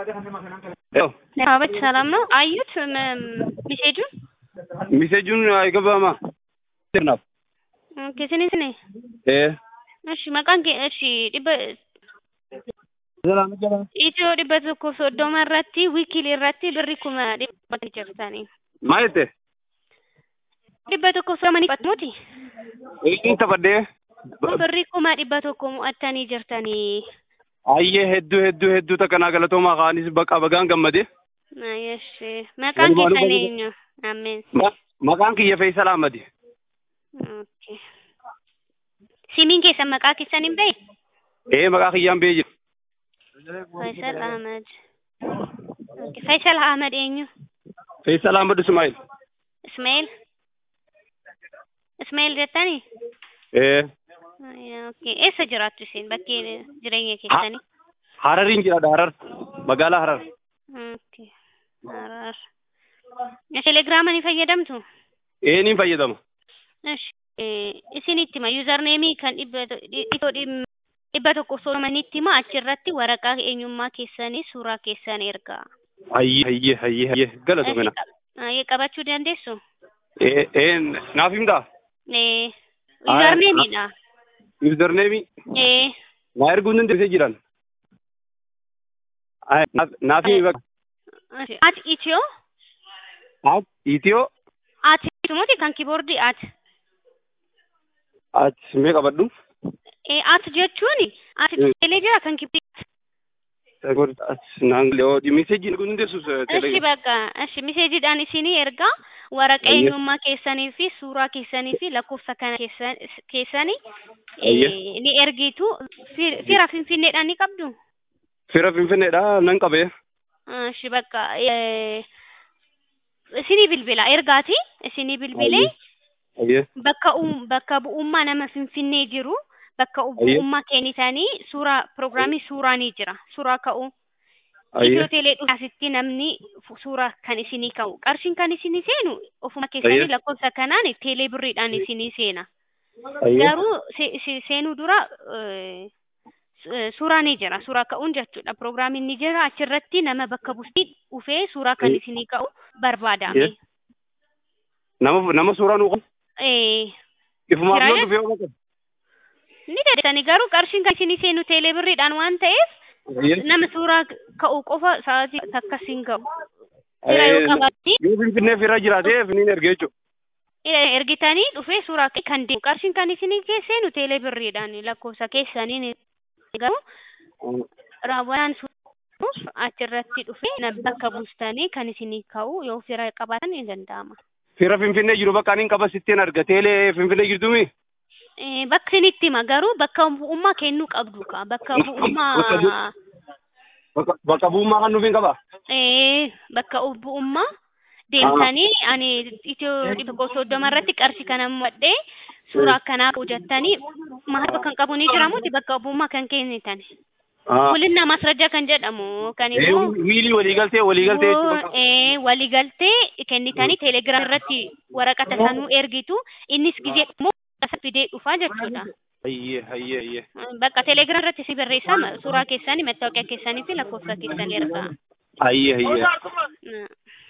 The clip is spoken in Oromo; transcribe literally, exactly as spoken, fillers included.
Yo, አቤት ሰላም ነው። አዩት ሚሴጁን? ሚሴጁን አይገባማ ነው። ኦኬ ስኔ ስኔ እ እሺ መቃን እሺ ዲበ ሰላም ጀባ ኢትዮ ዲበት እኮ ሶዶ መራቲ ዊኪሊ ራቲ ብሪኩማ ዲበት ጀርታኒ ማለት ዲበት እኮ ሰማኒ patmoti እይን ተፈደ ብሪኩማ ዲበት እኮ ሙአታኒ ጀርታኒ አየ ሄዱ ሄዱ ሄዱ ተከናገለቶማ ካኒስ በቃ በጋን ገመደ እሺ መቃን ከሰኔኝ አሜን መቃን ከየፈይሰል አህመድ ኦኬ ሲሚን ከሰመቃ ከሰኒም በይ ኤ መቃ ከያም በይ ፈይሰል አህመድ ኦኬ ፈይሰል አህመድ ኤኙ ፈይሰል አህመድ እስማኤል እስማኤል እስማኤል ጀታኒ ኤ ኦኬ ኤሰ ጅራቱ ሲን በቂ ጅረኛ ከሰኒ ሐረሪን ጅራ ሐረር መጋላ ሐረር ኦኬ ሐረር የቴሌግራምን ይፈየደምቱ ኤኒን ፈየደሙ እሺ isinitti ma username kan ito dhibba tokko soomanitti ma achirratti waraqaa eenyummaa keessanii suuraa keessan ergaa ayye ayye ayye ayye galatu mena ayye qabachuu dandeessu ee ee naaf himta ee username dha username ee ma erguun dandeenye jiran ay naaf himta at itio at itio at tumoti kan keyboard at at me qabaddu ee at jechuun at telegram kan kibit sagor at nangle o di message ni gunde sus telegram እሺ በቃ እሺ message ዳን ሲኒ ኤርጋ ወረቀኙማ ከሰኒ ፊ ሱራ ከሰኒ ፊ ለኮፍሳ ከነ ከሰኒ ኒ ኤርጊቱ ፊራ ፊንፊኔ ዳኒ ቀብዱ ፊራ ፊንፊኔ ዳ ነን ቀበ እሺ በቃ ሲኒ ቢልቢላ ኤርጋቲ ሲኒ ቢልቢሌ ayye bakka um bakka bu'ummaa nama finfinnee jiru bakka bu'ummaa keenitanii suuraa programii suuraa ni jira suuraa ka'u Itiyoo telee dhugaasitti namni suuraa kan isinii ka'u qarshiin kan isinii seenu ofuma keessanii lakkoofsa kanaan teelee birriidhaan isinii seena garuu seenuu dura suuraa ni jira suuraa ka'uun jechuudha programii ni jira achirratti nama bakka buusti dhufee suuraa kan isinii ka'u barbaadame nama nama suuraa nu ee ifuma upload dhufee oga ni dadani garuu qarshiin kan isinii seenu teelee birriidhaan waan ta'eef nama suuraa ka'u qofa sa'aatii takka siin ga'u fira yoo qabaatti yoo finfinnee fira jiraatee finiin ergee jechuudha ergitanii dhufee suuraa kan deemu qarshiin kan isinii seenu teelee birriidhaan lakkoofsa keessaniin garuu raawwaan suuf achirratti dhufee bakka buustanii kan isinii ka'u yoo fira qabaatan ni danda'ama. Fira finfinnee jiru bakka anin qaba sitteen arga teelee finfinnee jirtumi eh bakka sinitti ma garuu bakka bu'ummaa kennuu qabdu ka bakka bu'ummaa bakka bu'ummaa kan nuufin qaba eh bakka bu'ummaa deemtanii ani itiyoo dhibba soddoma irratti qarshii kana mudhee suuraa kanaa hojjettanii maal bakka qabu ni jiramuti bakka bu'ummaa kan kennitan Kulinna masraja kan jedhamu kan immoo wiili walii galtee walii galtee jechuudha ee walii galtee kennitanii telegram irratti waraqata sanuu ergitu innis gizee immoo fidee dhufa jechuudha ayye ayye ayye bakka telegram irratti si barreessama suuraa keessanii mattaawoqiyaa keessanii fi lakkoofsa keessanii ergaa ayye ayye